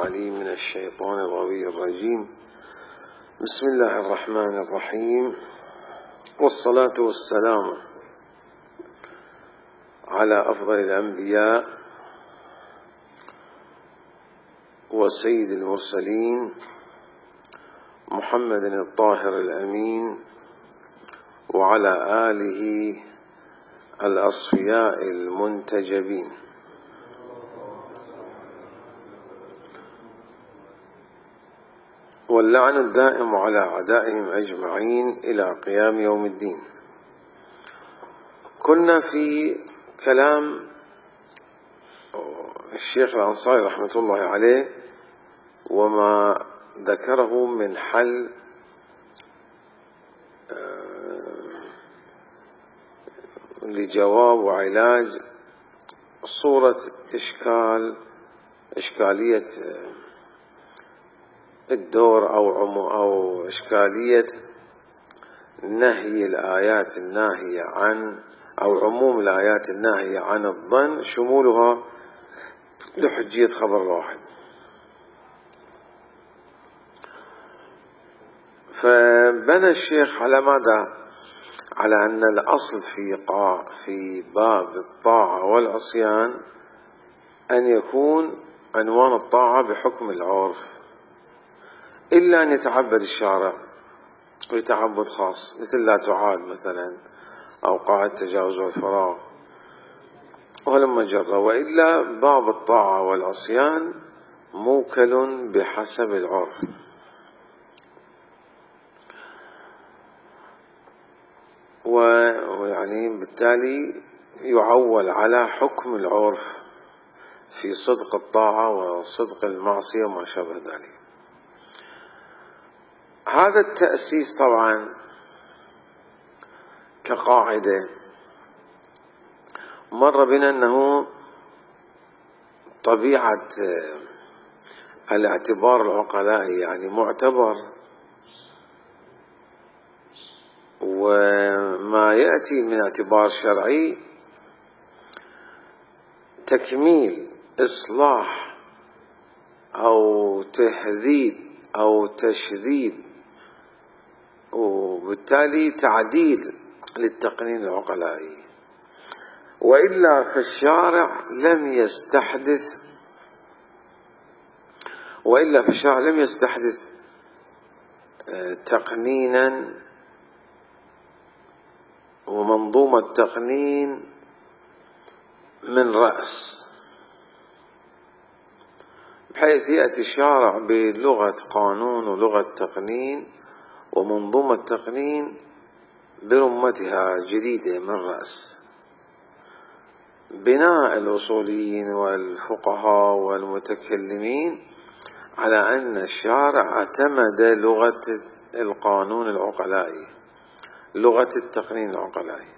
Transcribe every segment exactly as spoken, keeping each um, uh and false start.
العليم من الشيطان الغوي الرجيم. بسم الله الرحمن الرحيم، والصلاة والسلام على أفضل الأنبياء وسيد المرسلين محمد الطاهر الأمين، وعلى آله الأصفياء المنتجبين. واللعن الدائم على أعدائهم أجمعين إلى قيام يوم الدين. كنا في كلام الشيخ الأنصاري رحمة الله عليه وما ذكره من حل لجواب وعلاج صورة إشكال إشكالية الدور أو عمو أو إشكالية نهي الآيات الناهية عن أو عموم الآيات الناهية عن الظن شمولها لحجية خبر واحد. فبنى الشيخ على ماذا؟ على أن الأصل في قاع في باب الطاعة والعصيان أن يكون عنوان الطاعة بحكم العرف، إلا أن يتعبد الشارع بتعبد خاص مثل لا تعاد مثلا أو قاعدة التجاوز والفراغ ولما جرى، وإلا باب الطاعة والعصيان موكل بحسب العرف. ويعني بالتالي يعول على حكم العرف في صدق الطاعة وصدق المعصية وما شابه ذلك. هذا التأسيس طبعا كقاعدة مر بنا أنه طبيعة الاعتبار العقلائي يعني معتبر، وما يأتي من اعتبار شرعي تكميل إصلاح أو تهذيب أو تشذيب، وبالتالي تعديل للتقنين العقلائي، وإلا فالشارع لم يستحدث وإلا فالشارع لم يستحدث تقنينا ومنظومة تقنين من رأس، بحيث يأتي الشارع بلغة قانون ولغة تقنين ومنظومة تقنين برمتها جديدة من رأس. بناء الأصوليين والفقهاء والمتكلمين على أن الشارع اعتمد لغة القانون العقلائي، لغة التقنين العقلائي.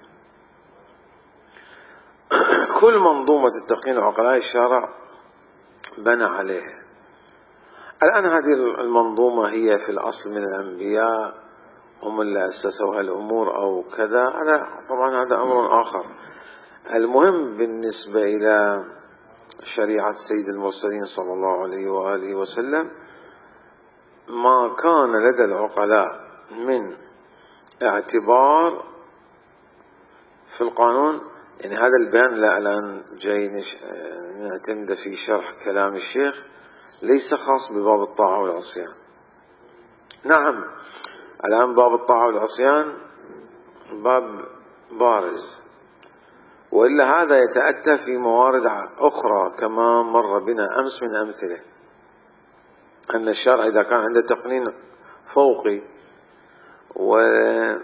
كل منظومة التقنين العقلائي الشارع بنى عليها. الآن هذه المنظومة هي في الأصل من الأنبياء، هم اللي أسسوا هالأمور أو كذا، هذا طبعا هذا أمر آخر. المهم بالنسبة إلى شريعة سيد المرسلين صلى الله عليه وآله وسلم ما كان لدى العقلاء من اعتبار في القانون. يعني هذا البيان لا الآن جاي نعتمد في شرح كلام الشيخ ليس خاص بباب الطاعة والعصيان. نعم الآن باب الطاعة والعصيان باب بارز، وإلا هذا يتأتى في موارد أخرى كما مر بنا أمس من أمثلة، أن الشرع إذا كان عنده تقنين فوقي ولم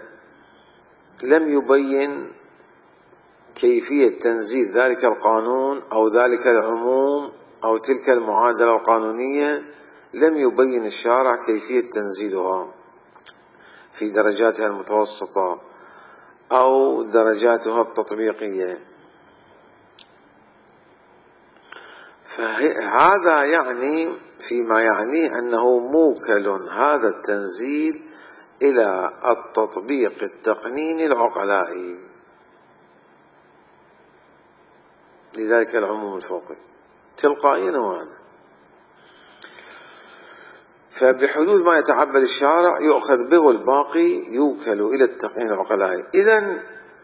يبين كيفية تنزيل ذلك القانون أو ذلك العموم أو تلك المعادلة القانونية، لم يبين الشارع كيفية تنزيلها في درجاتها المتوسطة أو درجاتها التطبيقية. فهذا يعني فيما يعنيه أنه موكل هذا التنزيل إلى التطبيق التقنيني العقلائي لذلك العموم الفوقي تلقائيا. وهذا فبحدود ما يتعبد الشارع يؤخذ به والباقي يوكل إلى التقنين العقلائي. إذن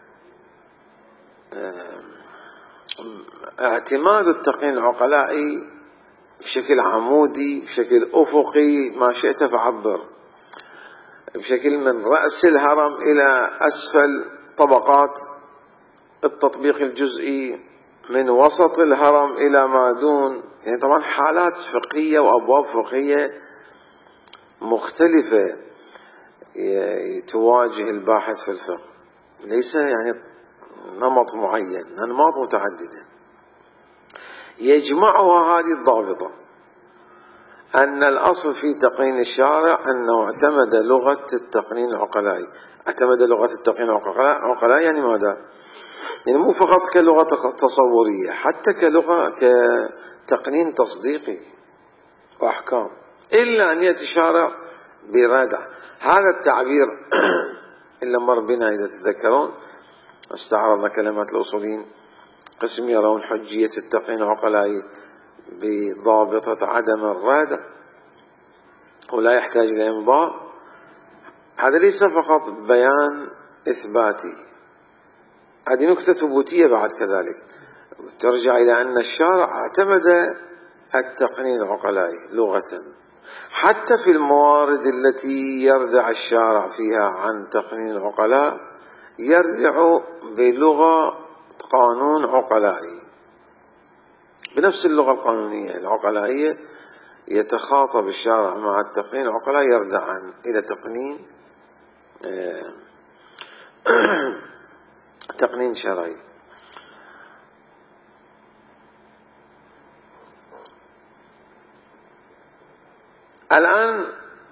اعتماد التقنين العقلائي بشكل عمودي، بشكل أفقي، ما شئت فعبر، بشكل من رأس الهرم إلى أسفل طبقات التطبيق الجزئي، من وسط الهرم إلى ما دون، يعني طبعا حالات فقهية وأبواب فقهية مختلفة تواجه الباحث في الفقه، ليس يعني نمط معين، أنماط متعددة يجمعها هذه الضابطة، أن الأصل في تقنين الشارع أنه اعتمد لغة التقنين العقلائي. اعتمد لغة التقنين العقلائي يعني ماذا؟ يعني مو فقط كلغة تصورية، حتى كلغة كتقنين تصديقي وأحكام، إلا أن يأتي الشارع بردع. هذا التعبير إلا مر بنا إذا تذكرون، استعرضنا كلمات الأصوليين، قسم يرون حجية التقنين العقلائي بضابطة عدم الردع ولا يحتاج إلى إمضاء. هذا ليس فقط بيان إثباتي، هذه نكتة ثبوتية بعد كذلك، ترجع إلى أن الشارع اعتمد التقنين العقلائي لغة، حتى في الموارد التي يردع الشارع فيها عن تقنين العقلاء يردع بلغة قانون عقلائي، بنفس اللغة القانونية العقلائية يتخاطب الشارع مع التقنين العقلائي يردع عن إلى تقنين تقنين شرعي. الآن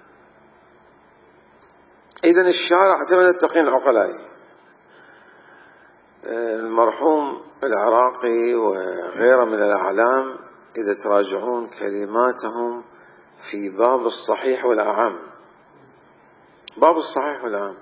إذن الشارع اعتمد التقنين العقلائي. المرحوم العراقي وغيره من الأعلام إذا تراجعون كلماتهم في باب الصحيح والأعم، باب الصحيح والأعم،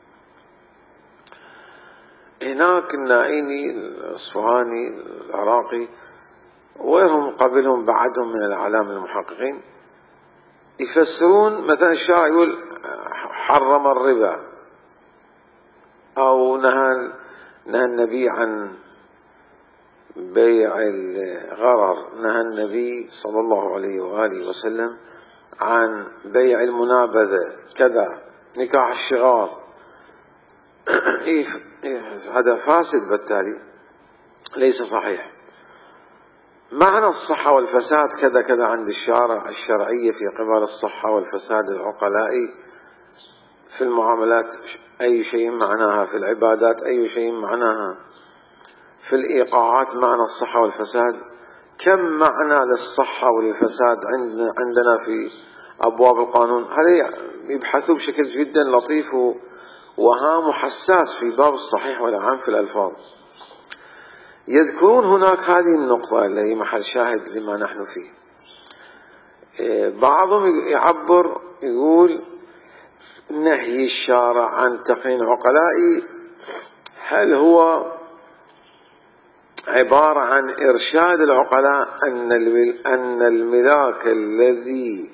هناك النائيني الأصفهاني العراقي وغيرهم قبلهم بعدهم من الأعلام المحققين يفسرون مثلا الشارع يقول حرم الربا أو نهى نهى النبي عن بيع الغرر، نهى النبي صلى الله عليه وآله وسلم عن بيع المنابذة كذا، نكاح الشغار. هذا فاسد، بالتالي ليس صحيح. معنى الصحة والفساد كذا كذا عند الشارع، الشرعية في قبال الصحة والفساد العقلائي في المعاملات أي شيء معناها، في العبادات أي شيء معناها، في الإيقاعات معنى الصحة والفساد. كم معنى للصحة وللفساد عندنا عندنا في أبواب القانون، هذا يبحثوا بشكل جدا لطيف وهام وحساس في باب الصحيح والأعم في الألفاظ. يذكرون هناك هذه النقطة اللي هي محل شاهد لما نحن فيه. بعضهم يعبر يقول نهي الشارع عن تقنين عقلائي هل هو عبارة عن إرشاد العقلاء أن أن الملاك الذي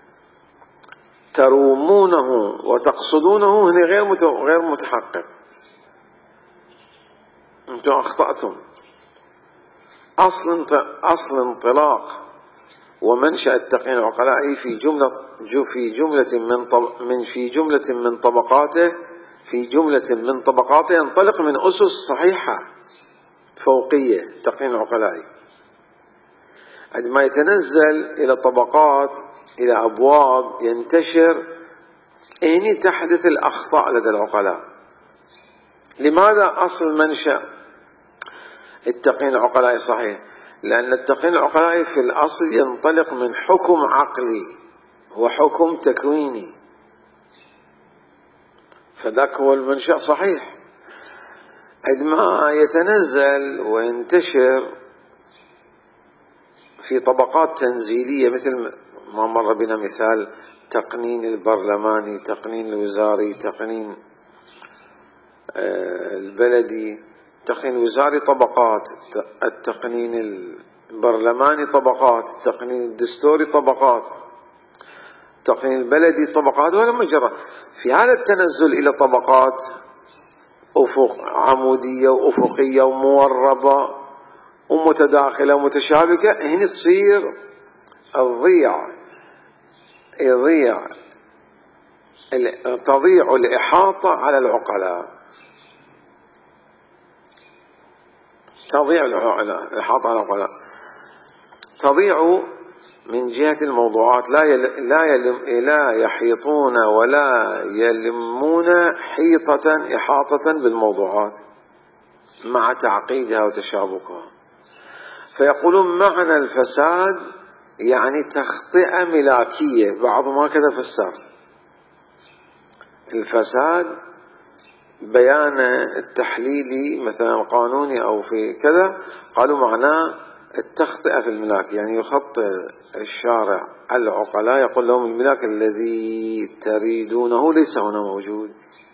ترومونه وتقصدونه هنا غير غير متحقق، أنتم أخطأتم. أصل أصل انطلاق ومنشأ التقنين العقلائي في جملة في جملة من طب من في جملة من طبقاته في جملة من طبقاته ينطلق من أسس صحيحة فوقية. التقنين العقلائي عندما يتنزل إلى طبقات إلى أبواب ينتشر، هنا تحدث الأخطاء لدى العقلاء. لماذا أصل منشأ التقنين العقلائي صحيح؟ لأن التقنين العقلائي في الأصل ينطلق من حكم عقلي وحكم تكويني، فذاك هو المنشأ صحيح. عندما يتنزل وينتشر في طبقات تنزيلية مثل ما مر بنا مثال تقنين البرلماني، تقنين الوزاري، تقنين البلدي، التقنين الوزاري طبقات، التقنين البرلماني طبقات، التقنين الدستوري طبقات. التقنين البلدي طبقات، ولا مجرد في هذا التنزل إلى طبقات أفق عمودية وأفقية وموربة ومتداخلة ومتشابكة، هنا تصير تضيع يضيع تضيع الإحاطة على العقلاء، تضيع الإحاطة على العقلاء، تضيع من جهة الموضوعات، لا يل لا يلم لا يحيطون ولا يلمون حيطة إحاطة بالموضوعات مع تعقيدها وتشابكها. فيقولون معنى الفساد يعني تخطئة ملاكية، بعضهم هكذا فسر الفساد بيان التحليلي مثلا القانوني أو في كذا، قالوا معناه التخطئة في الملاك، يعني يخطئ الشارع العقلاء يقول لهم الملاك الذي تريدونه ليس هنا موجود،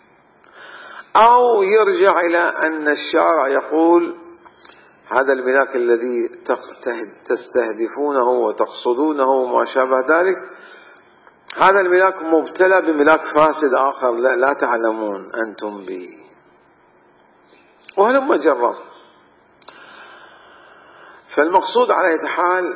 أو يرجع إلى أن الشارع يقول هذا الملاك الذي تستهدفونه وتقصدونه وما شابه ذلك، هذا الملاك مبتلى بملاك فاسد آخر لا, لا تعلمون أنتم به، وهلم جرا. فالمقصود على أي حال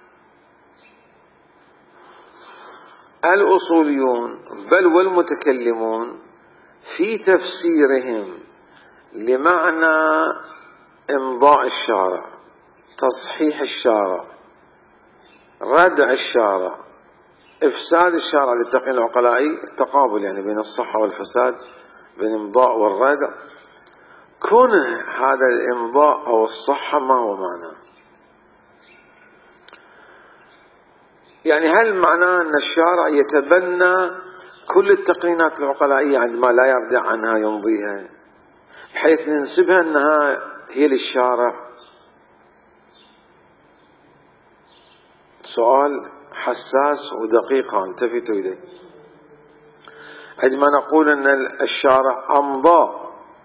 الأصوليون بل والمتكلمون في تفسيرهم لمعنى إمضاء الشارع، تصحيح الشارع، ردع الشارع، إفساد الشارع للتقنين العقلائي، تقابل يعني بين الصحة والفساد، بين الإمضاء والردع. كونه هذا الإمضاء أو الصحة ما هو معناه؟ يعني هل معناه أن الشارع يتبنى كل التقنينات العقلائية عندما لا يردع عنها يمضيها بحيث ننسبها أنها هي للشارع؟ سؤال حساس ودقيق، التفتوا إليه. عندما نقول أن الشارع أمضى،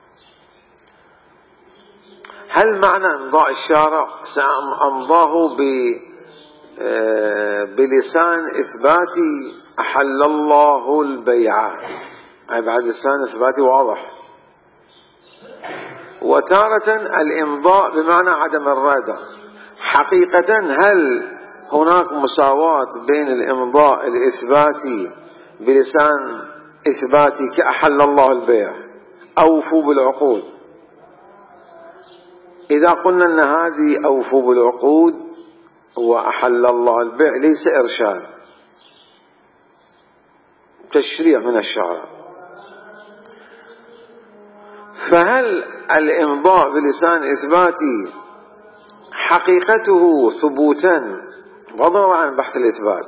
هل معنى إمضاء الشارع أمضاه ب بلسان إثباتي أحل الله البيع، أي بعد لسان إثباتي واضح، وتارة الإمضاء بمعنى عدم الردع؟ حقيقة هل هناك مساواة بين الإمضاء الإثباتي بلسان إثباتي كأحل الله البيع أوفوا بالعقود؟ إذا قلنا أن هذه أوفوا بالعقود وأحل الله البيع ليس إرشاد، تشريع من الشارع، فهل الإمضاء بلسان إثباتي حقيقته ثبوتا بغض عن بحث الإثبات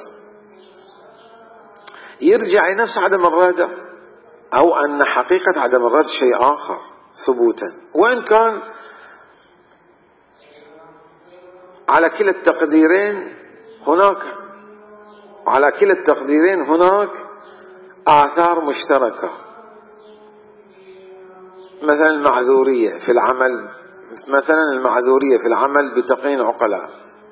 يرجع لنفس عدم الردع، أو أن حقيقة عدم الردع شيء آخر ثبوتا؟ وإن كان على كلا التقديرين هناك على كلا التقديرين هناك آثار مشتركة، مثلا المعذورية في العمل مثلا المعذورية في العمل بتقنين عقلاء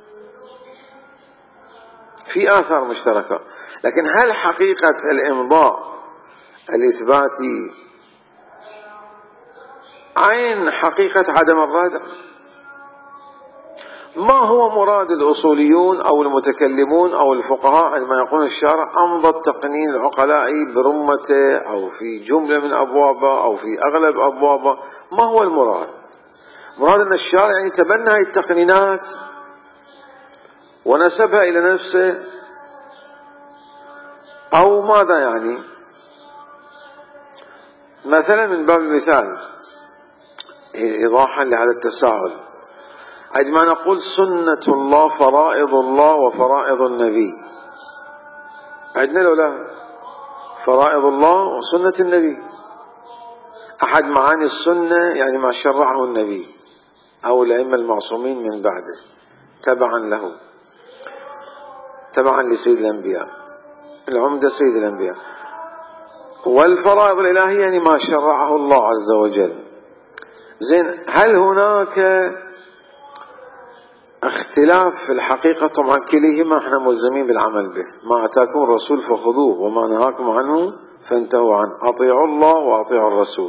في آثار مشتركة، لكن هل حقيقة الإمضاء الإثباتي عين حقيقة عدم الردع؟ ما هو مراد الأصوليون أو المتكلمون أو الفقهاء عندما يقول الشارع أمضى التقنين العقلائي برمته أو في جملة من أبوابه أو في أغلب أبوابه؟ ما هو المراد؟ مراد أن الشارع يعني تبنى هذه التقنينات ونسبها إلى نفسه، أو ماذا يعني؟ مثلا من باب المثال إيضاحا لهذا التساؤل، عندما نقول سنة الله فرائض الله وفرائض النبي، عندنا لو لا فرائض الله وسنة النبي، أحد معاني السنة يعني ما شرعه النبي أو الأئمة المعصومين من بعده تبعا له، تبعا لسيد الأنبياء، العمدة سيد الأنبياء. والفرائض الإلهية يعني ما شرعه الله عز وجل. زين، هل هناك اختلاف في الحقيقة طبعا كليهما احنا ملزمين بالعمل به. ما أتاكم الرسول فخذوه وما نهاكم عنه فانتهوا عنه، أطيعوا الله وأطيعوا الرسول،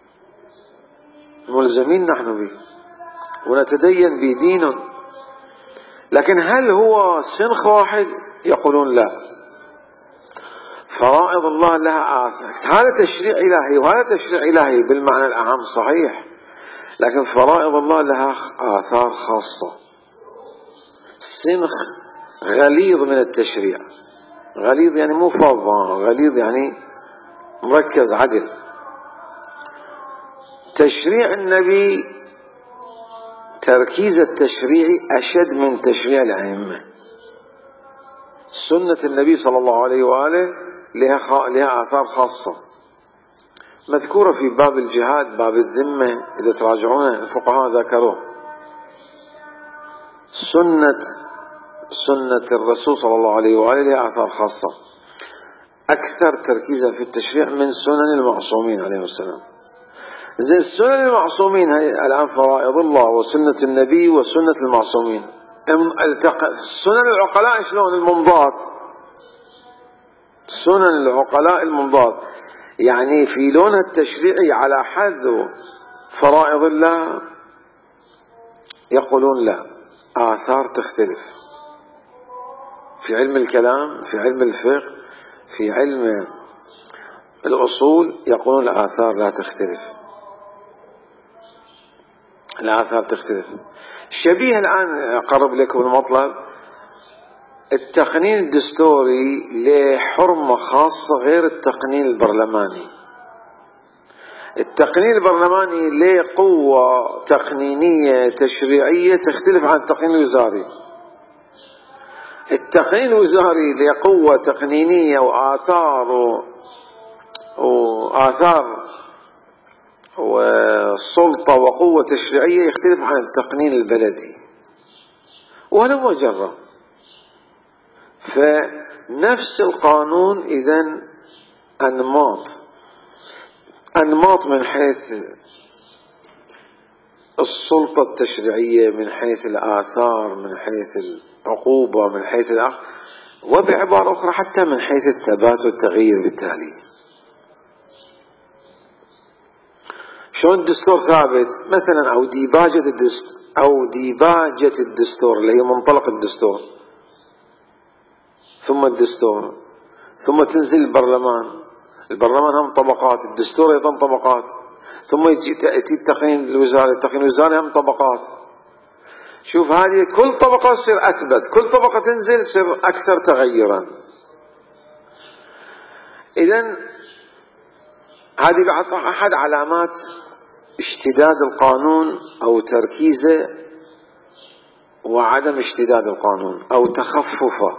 ملزمين نحن به ونتدين بدين. لكن هل هو سنخ واحد؟ يقولون لا، فرائض الله لها آثار. هذا تشريع إلهي وهذا تشريع إلهي بالمعنى الأعم صحيح، لكن فرائض الله لها آثار خاصة. سنخ غليظ من التشريع، غليظ يعني مو فظ، غليظ يعني مركز عدل. تشريع النبي تركيز التشريع أشد من تشريع الأئمة. سنة النبي صلى الله عليه وآله لها, خ... لها آثار خاصة مذكورة في باب الجهاد، باب الذمة، إذا تراجعون الفقهاء ذكروه. سنة سنة الرسول صلى الله عليه وآله لها آثار خاصة أكثر تركيزا في التشريع من سنن المعصومين عليهم السلام. زي السنن المعصومين هي الآن فرائض الله وسنة النبي وسنة المعصومين. سنن العقلاء شلون؟ الممضات، سنن العقلاء الممضات، يعني في لونها التشريعي على حد فرائض الله. يقولون لا، آثار تختلف. في علم الكلام، في علم الفقه، في علم الأصول يقولون الآثار لا تختلف، الآثار تختلف. شبيه الآن أقرب لكم المطلب، التقنين الدستوري له حرمة خاصة غير التقنين البرلماني. التقنين البرلماني له قوة تقنينية تشريعية تختلف عن التقنين الوزاري. التقنين الوزاري له قوة تقنينية وآثار و... وآثار وسلطة وقوة تشريعية يختلف عن التقنين البلدي، وهذا مجرد. فنفس القانون إذن أنماط أنماط من حيث السلطة التشريعية، من حيث الآثار، من حيث العقوبة، من حيث الأخ، وبعبارة أخرى حتى من حيث الثبات والتغيير. بالتالي شلون الدستور ثابت مثلا، أو ديباجة الدستور أو ديباجة الدستور اللي هي منطلق الدستور، ثم الدستور، ثم تنزل البرلمان، البرلمان هم طبقات، الدستور أيضا طبقات، ثم يأتي التقنين الوزاري، التقنين الوزاري هم طبقات. شوف هذه كل طبقة تصير أثبت، كل طبقة تنزل تصير أكثر تغيرا. إذن هذه بعد أحد علامات اشتداد القانون أو تركيزه وعدم اشتداد القانون أو تخففه.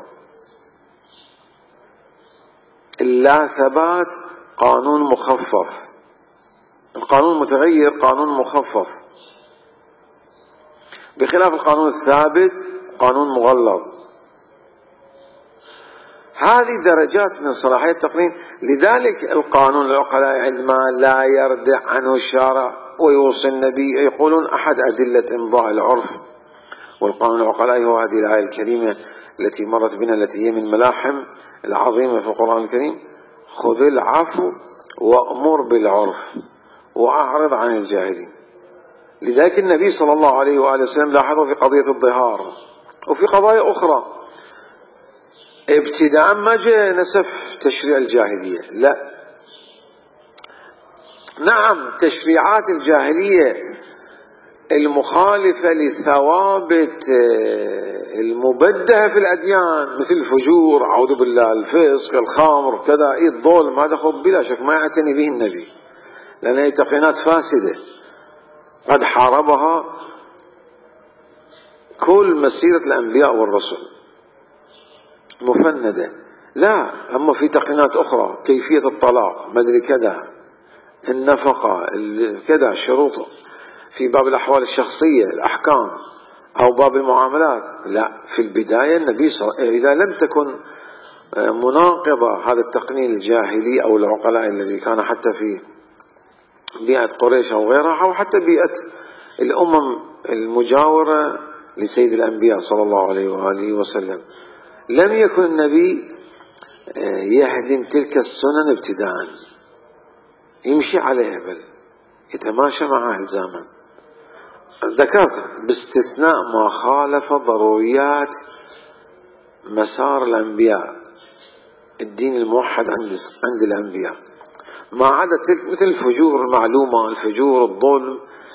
اللا ثبات قانون مخفف، القانون المتغير قانون مخفف، بخلاف القانون الثابت قانون مغلظ. هذه درجات من صلاحية التقنين. لذلك القانون العقلاء عندما لا يردع عنه الشارع ويوصي النبي يقولون أحد أدلة إمضاء العرف. والقانون العقلاء هو هذه الآية الكريمة التي مرت بنا، التي هي من ملاحم العظيمة في القرآن الكريم: خذ العفو وأمر بالعرف وأعرض عن الجاهلين. لذلك النبي صلى الله عليه وآله وسلم لاحظوا في قضية الظهار وفي قضايا أخرى ابتداء ما جاء نسف تشريع الجاهلية، لا، نعم تشريعات الجاهلية المخالفة للثوابت المبدهة في الأديان مثل الفجور، أعوذ بالله، الفسق، الخمر، كذا، الظلم، هذا خب بلا شك ما يعتني به النبي، لأنها تقنيات فاسدة قد حاربها كل مسيرة الأنبياء والرسل مفندة. لا، أما في تقنيات أخرى، كيفية الطلاق، مدري كذا، النفقة كذا، الشروط في باب الأحوال الشخصية، الأحكام، أو باب المعاملات. لا، في البداية النبي صلى الله عليه وسلم إذا لم تكن مناقضة هذا التقنين الجاهلي أو العقلاء الذي كان حتى في بيئة قريش أو غيرها، أو حتى بيئة الأمم المجاورة لسيد الأنبياء صلى الله عليه وآله وسلم. لم يكن النبي يهدم تلك السنن ابتداء، يمشي عليها، بل يتماشى معها الزاما. ذكرت باستثناء ما خالف ضروريات مسار الأنبياء، الدين الموحد عند عند الأنبياء، ما عدا تلك مثل الفجور المعلومة، الفجور، الظلم،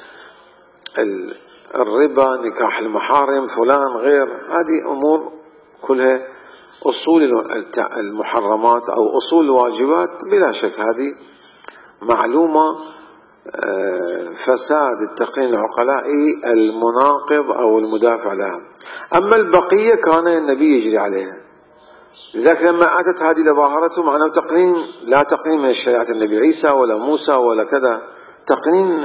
الربا، نكاح المحارم، فلان غير، هذه أمور كلها أصول المحرمات أو أصول الواجبات، بلا شك هذه معلومة. فساد التقنين العقلائي المناقض أو المدافع لها. أما البقية كان النبي يجري عليها، لذلك لما أتت هذه لظاهرته معناه تقنين، لا تقنين من شريعة النبي عيسى ولا موسى ولا كذا، تقنين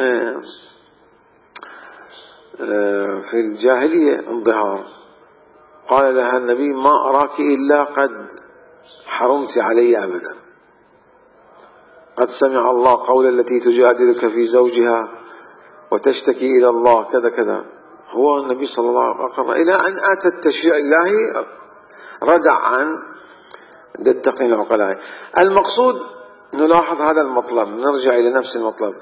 في الجاهلية انظهار. قال لها النبي: ما أراك إلا قد حرمت علي أبدا، قد سمع الله قول التي تجادلك في زوجها وتشتكي إلى الله كذا كذا. هو النبي صلى الله عليه وسلم إلى أن أتى التشريع الإلهي ردع عن التقنين العقلائي. المقصود نلاحظ هذا المطلب، نرجع إلى نفس المطلب.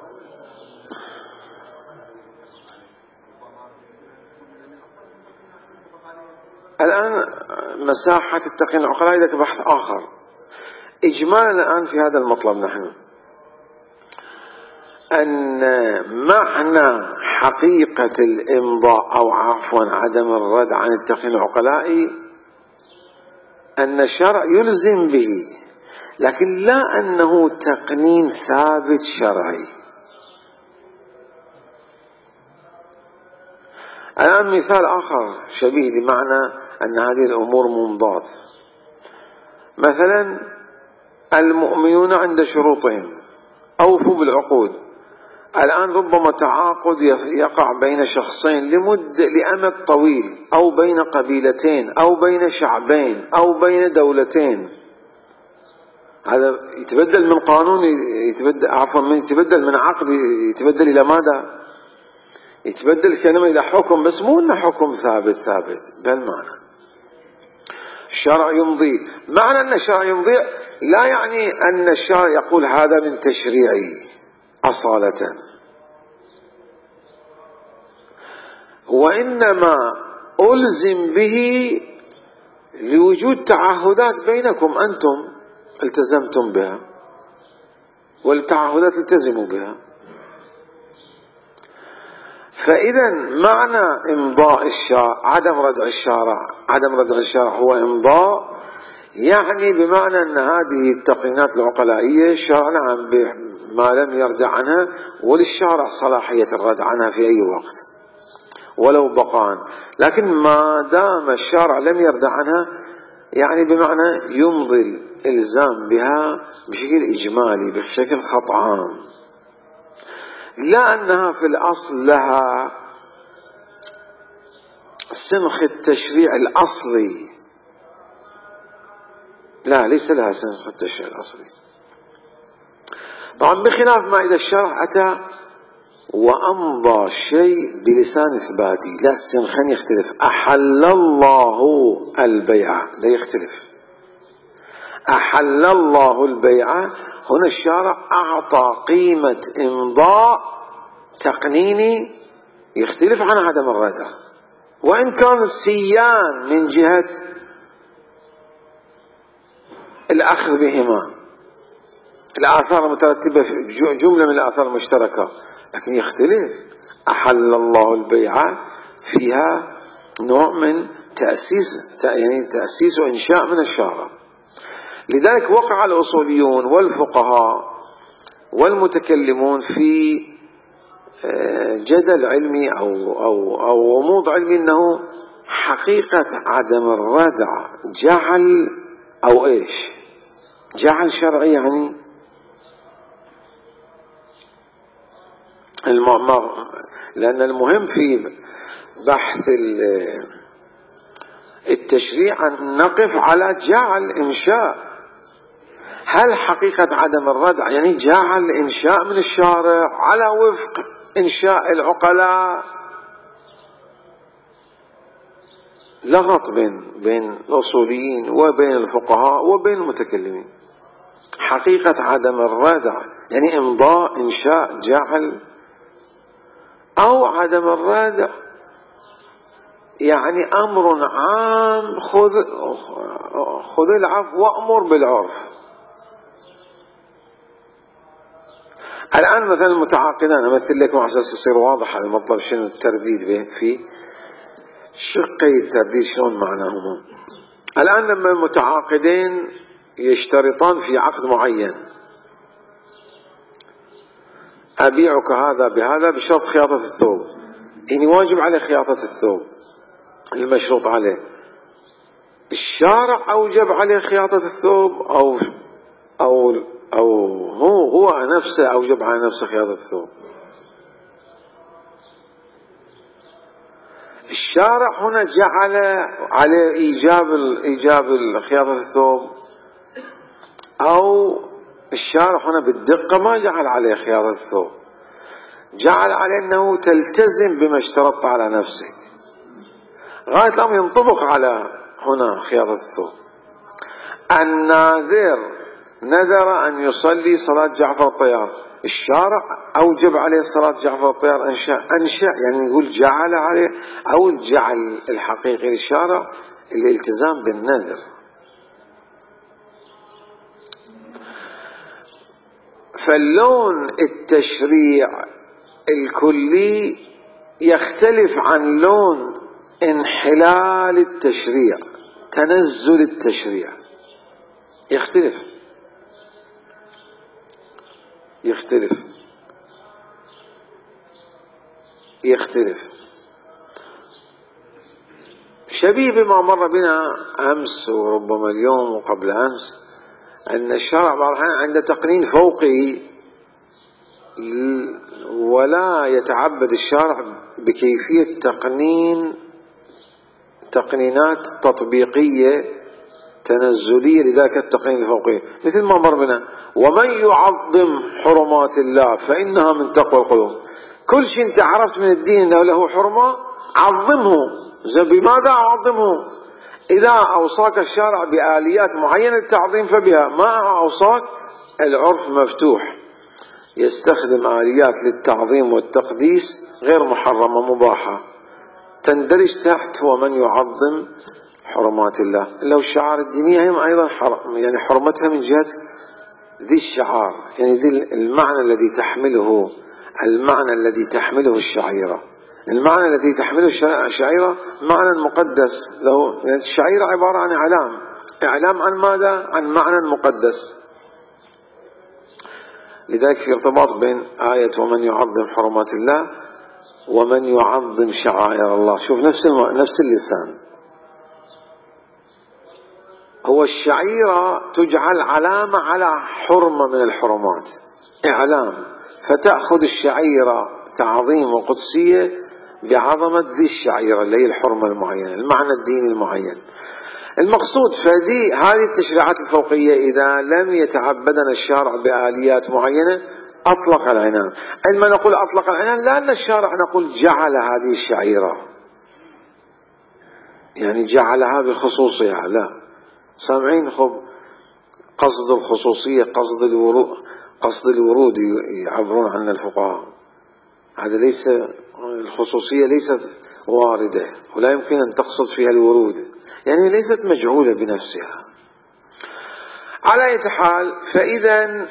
الآن مساحة التقنين العقلائي ذاك بحث آخر. إجمالا الآن في هذا المطلب نحن أن معنى حقيقة الإمضاء أو عفوا عدم الرد عن التقنين العقلائي أن الشرع يلزم به، لكن لا أنه تقنين ثابت شرعي. الآن مثال آخر شبيه لمعنى أن هذه الأمور ممضات. مثلا المؤمنون عند شروطهم أوفوا بالعقود. الآن ربما تعاقد يقع بين شخصين لمدة لأمد طويل، أو بين قبيلتين، أو بين شعبين، أو بين دولتين. هذا يتبدل من قانون، يتبدل عفوا من يتبدل من عقد، يتبدل إلى ماذا؟ يتبدل الكلمة إلى حكم، بس مو إنه حكم ثابت ثابت بهالمعنى. الشرع يمضي، معنى أن الشرع يمضي لا يعني أن الشرع يقول هذا من تشريعي أصالة، وإنما ألزم به لوجود تعهدات بينكم، أنتم التزمتم بها والتعهدات التزموا بها. فإذا معنى إمضاء الشارع، عدم ردع الشارع، عدم ردع الشارع هو إمضاء، يعني بمعنى أن هذه التقنينات العقلائية الشارع نعم ما لم يردع عنها، وللشارع صلاحية الردع عنها في أي وقت ولو بقان، لكن ما دام الشارع لم يردع عنها يعني بمعنى يمضي الإلزام بها بشكل إجمالي، بشكل خط عام، لا أنها في الأصل لها سنخ التشريع الأصلي. لا، ليس لها سنخ التشريع الأصلي. طبعا بخلاف ما إذا الشرع أتى وأمضى شيء بلسان إثباتي، لا السنخن يختلف. أحل الله البيع، ده يختلف. أحل الله البيع، هنا الشارع أعطى قيمة إمضاء تقنيني يختلف عن عدم الردع، وإن كان سيان من جهة الأخذ بهما، الآثار المترتبة في جملة من الآثار المشتركة، لكن يختلف. أحل الله البيع فيها نوع من تأسيس، يعني تأسيس وإنشاء من الشارع. لذلك وقع الأصوليون والفقهاء والمتكلمون في جدل علمي أو أو أو غموض علمي أنه حقيقة عدم الردع جعل أو إيش؟ جعل شرعي، يعني الم... لأن المهم في بحث التشريع أن نقف على جعل إنشاء. هل حقيقة عدم الردع يعني جعل إنشاء من الشارع على وفق إنشاء العقلاء، لغط بين بين الأصوليين وبين الفقهاء وبين المتكلمين. حقيقة عدم الردع يعني إمضاء إنشاء جعل، أو عدم الردع يعني أمر عام، خذ خذ العفو وأمر بالعرف. الآن مثلا المتعاقدان، أمثل لكم على أساس يصير واضح هذا المطلب شنو الترديد به في شقي الترديد شلون معناهما. الآن لما المتعاقدين يشترطان في عقد معين، أبيعك هذا بهذا بشرط خياطة الثوب، يعني واجب عليه خياطة الثوب المشروط عليه، الشارع أوجب عليه خياطة الثوب أو أو أو هو هو نفسه أوجب على نفسه خياطة الثوب؟ الشارع هنا جعل عليه إيجاب إيجاب خياطة الثوب، أو الشارع هنا بالدقة ما جعل عليه خياطة الثوب، جعل عليه أنه تلتزم بما اشترطت على نفسك. غاية الأمر ينطبق على هنا خياطة الثوب. الناذر نذر أن يصلي صلاة جعفر الطيار، الشارع أوجب عليه صلاة جعفر الطيار، أنشأ أنشأ يعني نقول جعل عليه، أو الجعل الحقيقي للشارع الالتزام بالنذر. فاللون التشريع الكلي يختلف عن لون انحلال التشريع، تنزل التشريع، يختلف يختلف يختلف شبيه بما مر بنا أمس وربما اليوم وقبل أمس، أن الشرع بعض الأحيان عنده تقنين فوقي، ولا يتعبد الشارع بكيفية تقنين تقنينات تطبيقية تنزلية لذاك التقنين الفوقي، مثل ما مر بنا ومن يعظم حرمات الله فإنها من تقوى القلوب. كل شيء انت عرفت من الدين انه له حرمة عظمه. بماذا أعظمه؟ إذا أوصاك الشارع بآليات معينة للتعظيم فبها، ما أوصاك العرف مفتوح، يستخدم آليات للتعظيم والتقديس غير محرمة مباحة، تندرج تحت ومن يعظم حرمات الله. لو الشعائر الدينية هم أيضا حرم، يعني حرمتها من جهة ذي الشعار، يعني ذي المعنى الذي تحمله المعنى الذي تحمله الشعيرة المعنى الذي تحمله الشعيرة معنى مقدس له. يعني الشعيرة عبارة عن إعلام إعلام عن ماذا؟ عن معنى مقدس. لذلك في ارتباط بين آية ومن يعظم حرمات الله ومن يعظم شعائر الله. شوف نفس الم... نفس اللسان. هو الشعيرة تجعل علامة على حرمة من الحرمات، إعلام، فتأخذ الشعيرة تعظيم وقدسية بعظمة ذي الشعيرة اللي هي الحرمة المعينة، المعنى الديني المعين المقصود. فدي هذه التشريعات الفوقية إذا لم يتعبدنا الشارع بآليات معينة أطلق العنان. عندما نقول أطلق العنان لا أن الشارع نقول جعل هذه الشعيرة يعني جعلها بخصوصها، لا. سامعين؟ خب قصد الخصوصية قصد الورود قصد الورود يعبرون عنه الفقهاء، هذا ليس الخصوصية ليست واردة ولا يمكن أن تقصد فيها الورود، يعني ليست مجعولة بنفسها. على أي حال، فإذا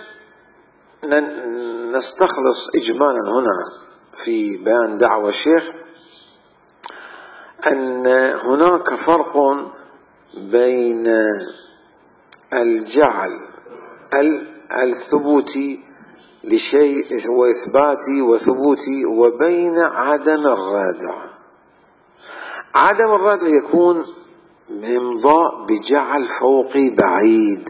نستخلص إجمالا هنا في بيان دعوى الشيخ أن هناك فرق بين الجعل الثبوتي لشيء وإثباتي وثبوتي وبين عدم الردع. عدم الردع يكون إمضاء بجعل فوقي بعيد،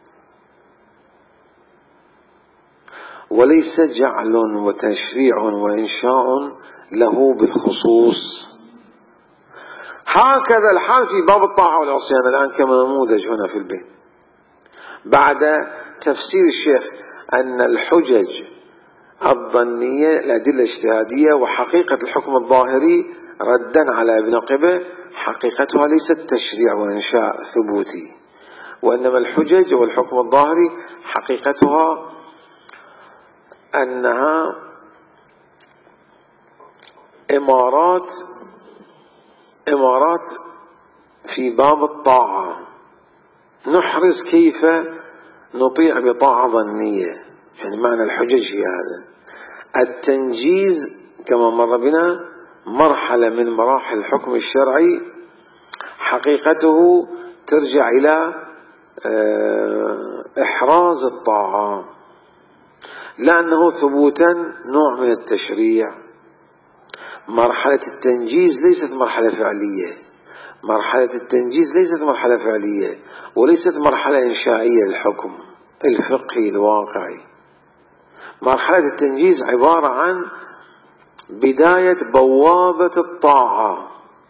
وليس جعل وتشريع وإنشاء له بالخصوص. هكذا الحال في باب الطاعة والعصيان الآن كنموذج هنا في البيت. بعد تفسير الشيخ أن الحجج الظنية الأدلة الاجتهادية وحقيقة الحكم الظاهري ردا على ابن قبة، حقيقتها ليست تشريع وإنشاء ثبوتي، وإنما الحجج والحكم الظاهري حقيقتها أنها إمارات إمارات في باب الطاعة، نحرز كيف نطيع بطاعة ظنية. يعني معنى الحجج هي هذا. التنجيز كما مر بنا مرحلة من مراحل الحكم الشرعي، حقيقته ترجع إلى إحراز الطاعة، لأنه ثبوتا نوع من التشريع. مرحلة التنجيز ليست مرحلة فعلية، مرحلة التنجيز ليست مرحلة فعلية وليست مرحلة إنشائية للحكم الفقهي الواقعي. مرحلة التنجيز عبارة عن بداية بوابة الطاعة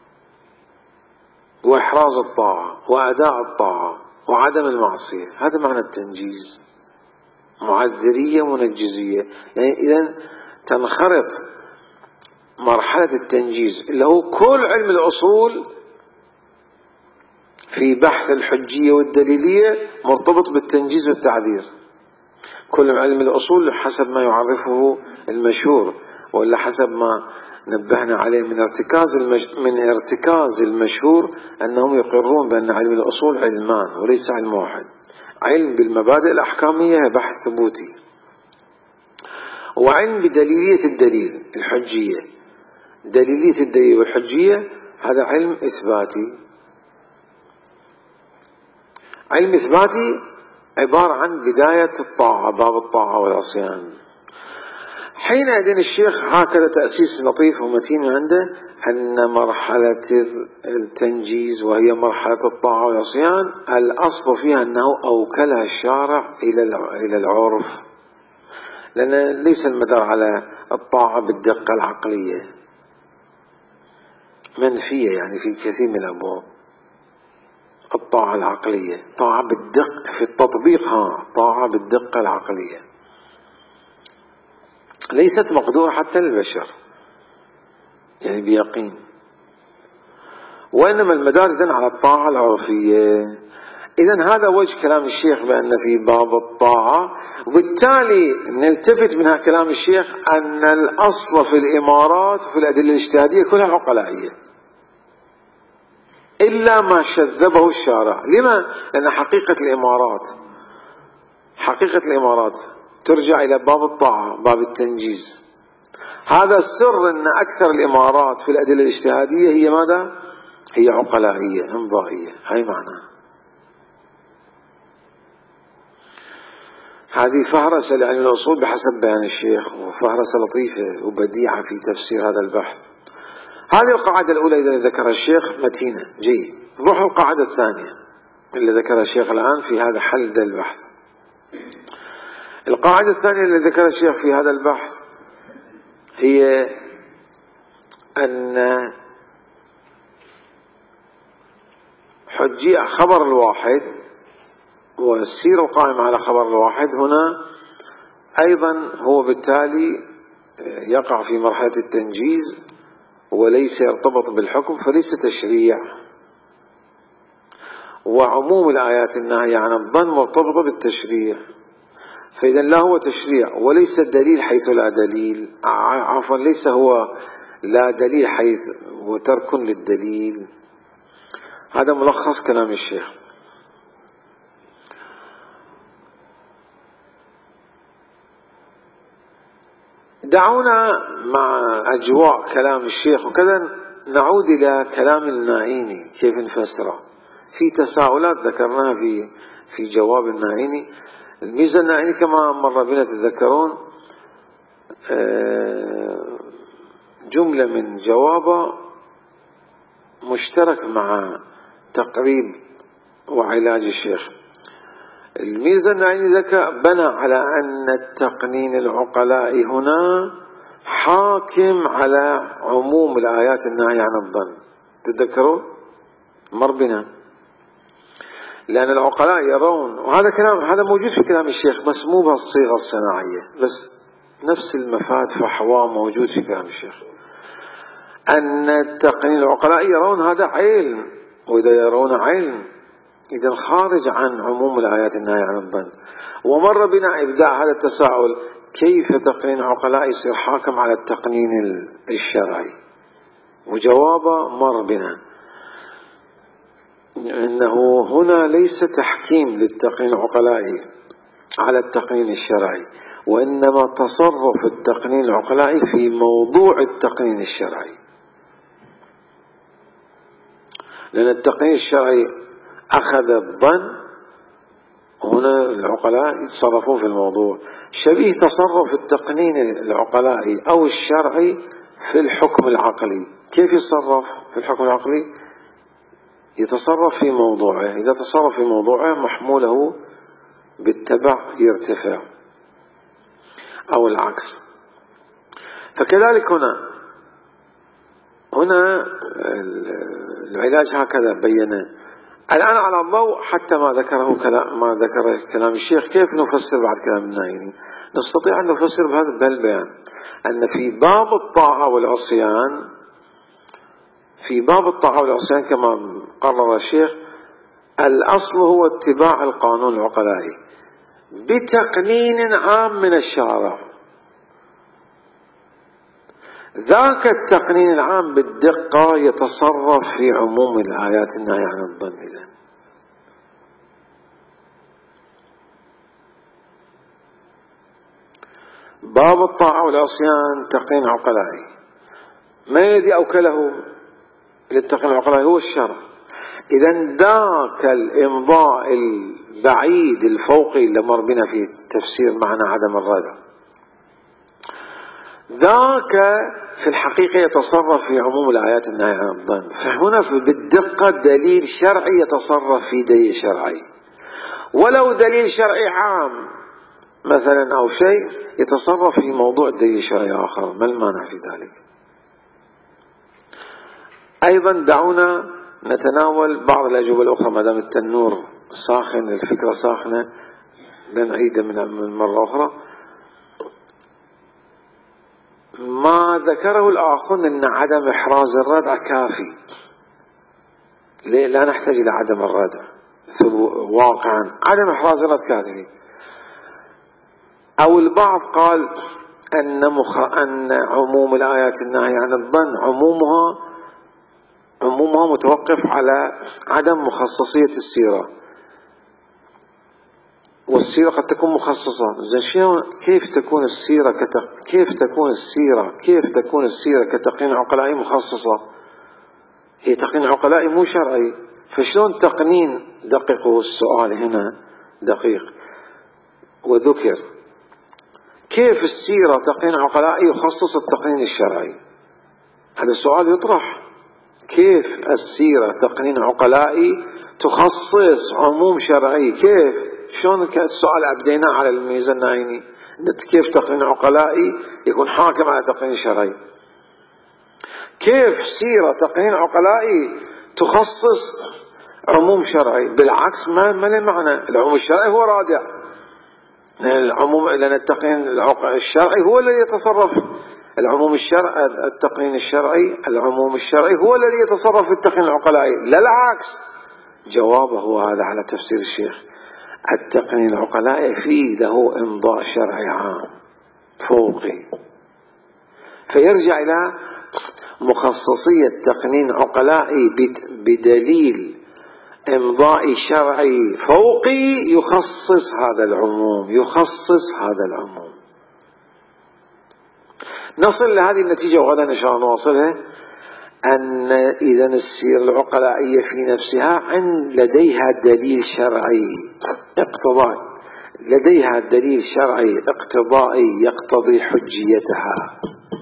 وإحراز الطاعة وأداء الطاعة وعدم المعصية. هذا معنى التنجيز، معذرية منجزية. يعني إذن تنخرط مرحلة التنجيز اللي هو كل علم الأصول في بحث الحجية والدليلية مرتبط بالتنجيز والتعذير. كل علم الأصول حسب ما يعرفه المشهور، ولا حسب ما نبهنا عليه من ارتكاز المش... من ارتكاز المشهور أنهم يقرون بأن علم الأصول علمان وليس علم واحد. علم بالمبادئ الأحكامية بحث ثبوتي، وعلم بدليلية الدليل الحجية. دليلية الدليل والحجية هذا علم إثباتي. علم إثباتي عبارة عن بداية الطاعة، باب الطاعة والعصيان. حينئذ الشيخ هكذا تأسيس لطيف ومتين عنده أن مرحلة التنجيز وهي مرحلة الطاعة والعصيان الأصل فيها أنه أوكلها الشارع إلى العرف، لأن ليس المدار على الطاعة بالدقة العقلية، منفية يعني في كثير من الأبواب. الطاعة العقلية طاعة بالدقة في التطبيق، ها طاعة بالدقة العقلية ليست مقدورة حتى للبشر يعني بيقين، وإنما المدار إذن على الطاعة العرفية. إذن هذا وجه كلام الشيخ بأن في باب الطاعة، وبالتالي نلتفت من كلام الشيخ أن الأصل في الإمارات في الأدلة الاجتهادية كلها عقلائية إلا ما شذبه الشارع. لما؟ لأن حقيقة الإمارات حقيقة الإمارات ترجع إلى باب الطاعة، باب التنجيز. هذا السر أن أكثر الإمارات في الأدلة الاجتهادية هي ماذا؟ هي عقلائية إمضائية. هاي معناها. هذه فهرسة لعلم الأصول بحسب بيان الشيخ، وفهرسة لطيفة وبديعة في تفسير هذا البحث. هذه القاعدة الأولى إذا ذكرها الشيخ متينة جيد. نروح القاعدة الثانية اللي ذكرها الشيخ الآن في هذا حل البحث. القاعدة الثانية اللي ذكرها الشيخ في هذا البحث هي أن حجية خبر الواحد والسير القائم على خبر الواحد هنا أيضا هو بالتالي يقع في مرحلة التنجيز وليس يرتبط بالحكم، فليس تشريع. وعموم الآيات الناهية عن الظن مرتبطة بالتشريع، فإذا لا هو تشريع وليس دليل حيث لا دليل، عفوا ليس هو لا دليل حيث وترك للدليل. هذا ملخص كلام الشيخ. دعونا مع أجواء كلام الشيخ وكذا نعود إلى كلام النائيني كيف نفسره. في تساؤلات ذكرناها في في جواب النائيني. الميزة النائيني كما مر بنا تتذكرون جملة من جوابه مشترك مع تقريب وعلاج الشيخ. الميزة النائيني ذكر بنى على أن التقنين العقلاء هنا حاكم على عموم الآيات الناهية عن الظن. تتذكروا مر بنا، لأن العقلاء يرون، وهذا كلام هذا موجود في كلام الشيخ بس مو بهالصيغة الصناعية، بس نفس المفاد فحوى موجود في كلام الشيخ. أن التقنين العقلاء يرون هذا علم، وإذا يرون علم إذا خارج عن عموم الآيات الناهية عن الظن. ومر بنا إبداع هذا التساؤل: كيف تقنين عقلاء يصير حاكم على التقنين الشرعي؟ وجوابه مر بنا إنه هنا ليس تحكيم للتقنين العقلائي على التقنين الشرعي، وإنما تصرف التقنين العقلائي في موضوع التقنين الشرعي، لأن التقنين الشرعي أخذ الظن، هنا العقلاء يتصرفون في الموضوع، شبيه تصرف التقنين العقلائي أو الشرعي في الحكم العقلي. كيف يتصرف في الحكم العقلي؟ يتصرف في موضوعه، إذا تصرف في موضوعه محموله بالتبع يرتفع أو العكس. فكذلك هنا هنا العلاج هكذا بينه. الآن على الضوء حتى ما ذكره كلام ما ذكره كلام الشيخ، كيف نفسر بعد كلام النايني؟ نستطيع أن نفسر بهذا البيان أن في باب الطاعة والعصيان في باب الطاعة والعصيان كما قرر الشيخ الأصل هو اتباع القانون العقلائي بتقنين عام من الشارع. ذاك التقنين العام بالدقة يتصرف في عموم الآيات الناهية عن الظن. إذن باب الطاعة والعصيان تقنين عقلائي، ما الذي أوكله للتقنين العقلائي؟ هو الشرع. إذن ذاك الإمضاء البعيد الفوقي اللي مر بنا في تفسير معنى عدم الردع، ذاك في الحقيقة يتصرف في عموم الآيات الناهية عن الظن. فهنا بالدقة دليل شرعي يتصرف في دليل شرعي، ولو دليل شرعي عام مثلا أو شيء يتصرف في موضوع دليل شرعي آخر، ما المانع في ذلك؟ أيضا دعونا نتناول بعض الأجوبة الأخرى ما دام التنور ساخن، الفكرة ساخنة، لنعيدها من مرة أخرى. ما ذكره الآخرون أن عدم إحراز الردع كافي، لا نحتاج إلى عدم الردع واقعا، عدم إحراز الردع كافي. أو البعض قال أن, مخ... أن عموم الآيات الناهية عن الظن عمومها عمومها متوقف على عدم مخصصية السيرة، والسيرة قد تكون مخصصة. كيف تكون السيرة كتق... كيف تكون السيرة كيف تكون السيرة كتقنين عقلائي مخصصة؟ هي تقنين عقلائي مو شرعي، فشلون تقنين؟ دققوا السؤال هنا دقيق. وذكر كيف السيرة تقنين عقلائي يخصص التقنين الشرعي؟ هذا السؤال يطرح. كيف السيرة تقنين عقلائي تخصص عموم شرعي؟ كيف؟ شلون السؤال أبديناه على الميزة النايني، كيف تقنين عقلائي يكون حاكم على تقنين شرعي؟ كيف سيرة تقنين عقلائي تخصص عموم شرعي؟ بالعكس، ما ما له معنى. العموم الشرعي هو رادع، العموم لأن التقنين الشرعي هو الذي يتصرف. العموم الشرعي التقنين الشرعي العموم الشرعي هو الذي يتصرف في التقنين العقلائي، لا العكس. جوابه هو هذا على تفسير الشيخ: التقنين العقلائي فيه له إمضاء شرعي عام فوقي، فيرجع إلى مخصصية تقنين عقلائي بدليل إمضاء شرعي فوقي يخصص هذا العموم يخصص هذا العموم. نصل لهذه النتيجة وغدا إن شاء الله نواصلها، أن إذن السيرة العقلائية في نفسها عند لديها دليل شرعي اقتضائي لديها دليل شرعي اقتضائي يقتضي حجيتها.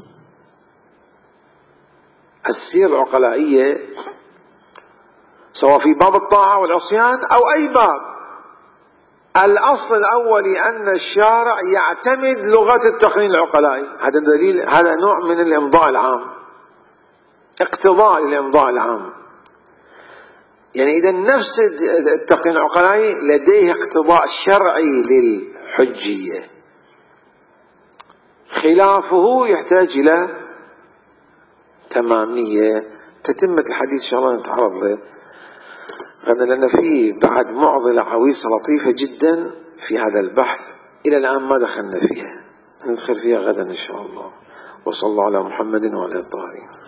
السيرة العقلائية سواء في باب الطاعة والعصيان أو أي باب، الأصل الأولي أن الشارع يعتمد لغة التقنين العقلائي. هذا دليل، هذا نوع من الإمضاء العام، اقتضاء الإمضاء العام. يعني إذا نفس التقنين العقلائي لديه اقتضاء شرعي للحجية، خلافه يحتاج إلى تمامية تتمة الحديث إن شاء الله نتعرض له غدا، لأن في بعد معضلة عويصة لطيفة جدا في هذا البحث إلى الآن ما دخلنا فيها، ندخل فيها غدا إن شاء الله. وصلى الله على محمد وعلى الطاهرين.